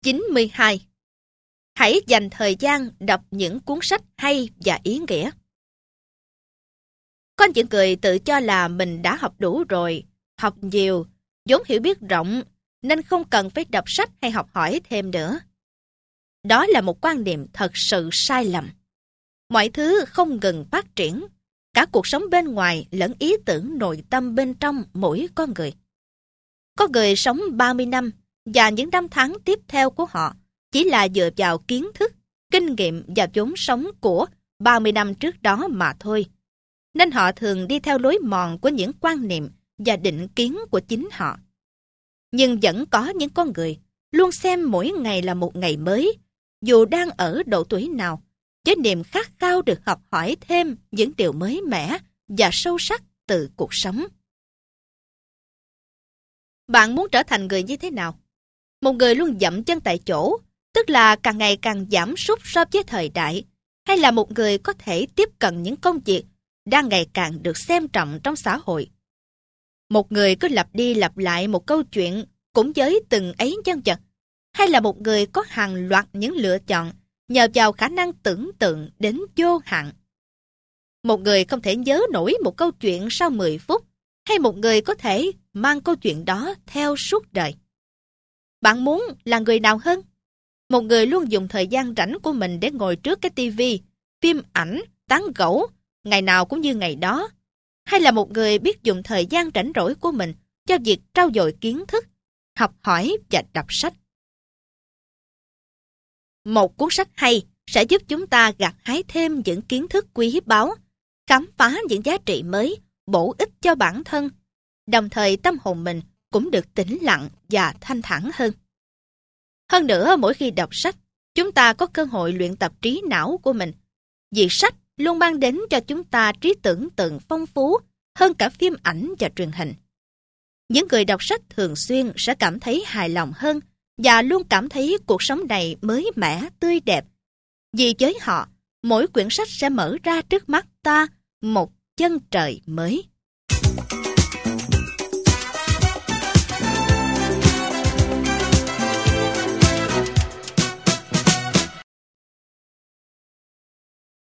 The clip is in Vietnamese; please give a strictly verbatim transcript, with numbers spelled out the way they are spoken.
chín mươi hai. Hãy dành thời gian đọc những cuốn sách hay và ý nghĩa. Có những người tự cho là mình đã học đủ rồi, học nhiều, vốn hiểu biết rộng, nên không cần phải đọc sách hay học hỏi thêm nữa. Đó là một quan niệm thật sự sai lầm. Mọi thứ không ngừng phát triển, cả cuộc sống bên ngoài lẫn ý tưởng nội tâm bên trong mỗi con người. Có người sống ba mươi năm và những năm tháng tiếp theo của họ chỉ là dựa vào kiến thức, kinh nghiệm và vốn sống của ba mươi năm trước đó mà thôi. Nên họ thường đi theo lối mòn của những quan niệm và định kiến của chính họ. Nhưng vẫn có những con người luôn xem mỗi ngày là một ngày mới, dù đang ở độ tuổi nào, với niềm khát khao được học hỏi thêm những điều mới mẻ và sâu sắc từ cuộc sống. Bạn muốn trở thành người như thế nào? Một người luôn dậm chân tại chỗ, tức là càng ngày càng giảm sút so với thời đại, hay là một người có thể tiếp cận những công việc đang ngày càng được xem trọng trong xã hội? Một người cứ lặp đi lặp lại một câu chuyện cũng với từng ấy nhân vật, hay là một người có hàng loạt những lựa chọn nhờ vào khả năng tưởng tượng đến vô hạn? Một người không thể nhớ nổi một câu chuyện sau mười phút, hay một người có thể mang câu chuyện đó theo suốt đời? Bạn muốn là người nào hơn? Một người luôn dùng thời gian rảnh của mình để ngồi trước cái tivi, phim ảnh, tán gẫu, ngày nào cũng như ngày đó? Hay là một người biết dùng thời gian rảnh rỗi của mình cho việc trau dồi kiến thức, học hỏi và đọc sách? Một cuốn sách hay sẽ giúp chúng ta gặt hái thêm những kiến thức quý báu, khám phá những giá trị mới, bổ ích cho bản thân, đồng thời tâm hồn mình cũng được tĩnh lặng và thanh thản hơn. Hơn nữa, mỗi khi đọc sách, chúng ta có cơ hội luyện tập trí não của mình, vì sách luôn mang đến cho chúng ta trí tưởng tượng phong phú hơn cả phim ảnh và truyền hình. Những người đọc sách thường xuyên sẽ cảm thấy hài lòng hơn và luôn cảm thấy cuộc sống này mới mẻ, tươi đẹp. Vì với họ, mỗi quyển sách sẽ mở ra trước mắt ta một chân trời mới.